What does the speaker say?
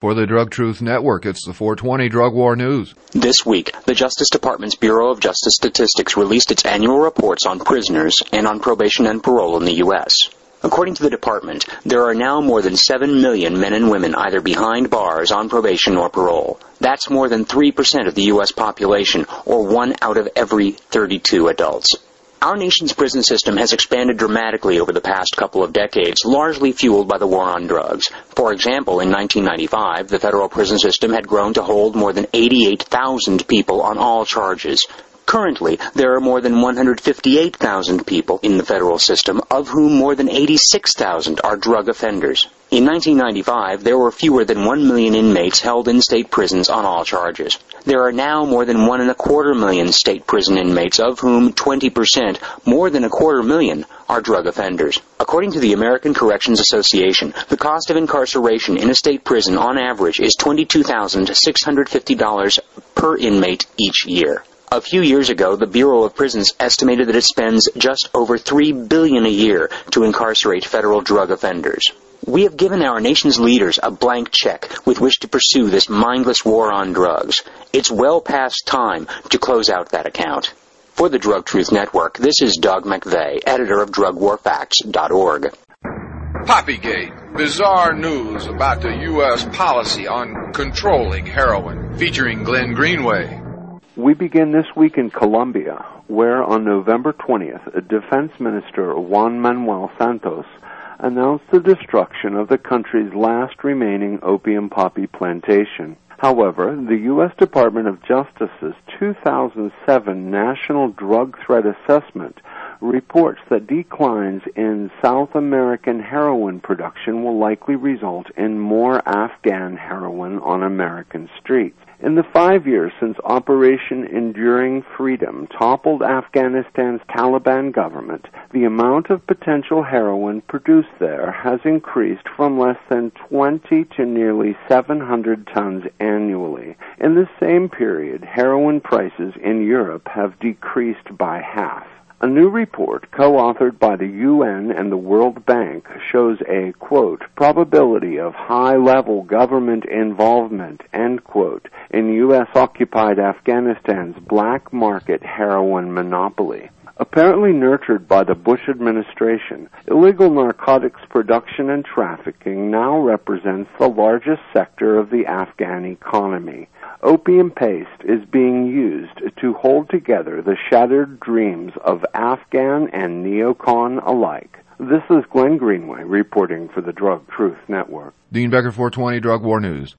For the Drug Truth Network, it's the 420 Drug War News. This week, the Justice Department's Bureau of Justice Statistics released its annual reports on prisoners and on probation and parole in the U.S. According to the department, there are now more than 7 million men and women either behind bars, on probation, or parole. That's more than 3% of the U.S. population, or 1 out of every 32 adults. Our nation's prison system has expanded dramatically over the past couple of decades, largely fueled by the war on drugs. For example, in 1995, the federal prison system had grown to hold more than 88,000 people on all charges. Currently, there are more than 158,000 people in the federal system, of whom more than 86,000 are drug offenders. In 1995, there were fewer than 1 million inmates held in state prisons on all charges. There are now more than 1.25 million state prison inmates, of whom 20%, more than 250,000, are drug offenders. According to the American Corrections Association, the cost of incarceration in a state prison on average is $22,650 per inmate each year. A few years ago, the Bureau of Prisons estimated that it spends just over $3 billion a year to incarcerate federal drug offenders. We have given our nation's leaders a blank check with which to pursue this mindless war on drugs. It's well past time to close out that account. For the Drug Truth Network, this is Doug McVeigh, editor of DrugWarFacts.org. Poppygate, bizarre news about the U.S. policy on controlling heroin, featuring Glenn Greenway. We begin this week in Colombia, where on November 20th, Defense Minister Juan Manuel Santos announced the destruction of the country's last remaining opium poppy plantation. However, the U.S. Department of Justice's 2007 National Drug Threat Assessment reports that declines in South American heroin production will likely result in more Afghan heroin on American streets. In the 5 years since Operation Enduring Freedom toppled Afghanistan's Taliban government, the amount of potential heroin produced there has increased from less than 20 to nearly 700 tons annually. In the same period, heroin prices in Europe have decreased by half. A new report, co-authored by the UN and the World Bank, shows a, quote, probability of high-level government involvement, end quote, in U.S.-occupied Afghanistan's black market heroin monopoly. Apparently nurtured by the Bush administration, illegal narcotics production and trafficking now represents the largest sector of the Afghan economy. Opium paste is being used to hold together the shattered dreams of Afghan and neocon alike. This is Glenn Greenway reporting for the Drug Truth Network. Dean Becker, 420 Drug War News.